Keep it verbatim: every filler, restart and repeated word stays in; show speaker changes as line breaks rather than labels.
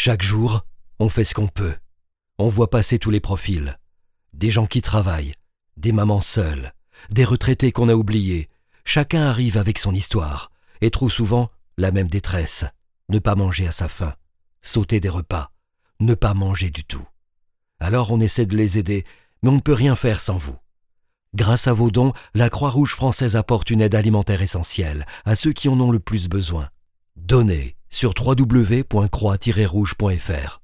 Chaque jour, on fait ce qu'on peut. On voit passer tous les profils. Des gens qui travaillent, des mamans seules, des retraités qu'on a oubliés. Chacun arrive avec son histoire et trop souvent la même détresse. Ne pas manger à sa faim, sauter des repas, ne pas manger du tout. Alors on essaie de les aider, mais on ne peut rien faire sans vous. Grâce à vos dons, la Croix-Rouge française apporte une aide alimentaire essentielle à ceux qui en ont le plus besoin. Donnez sur w w w point croix tiret rouge point f r.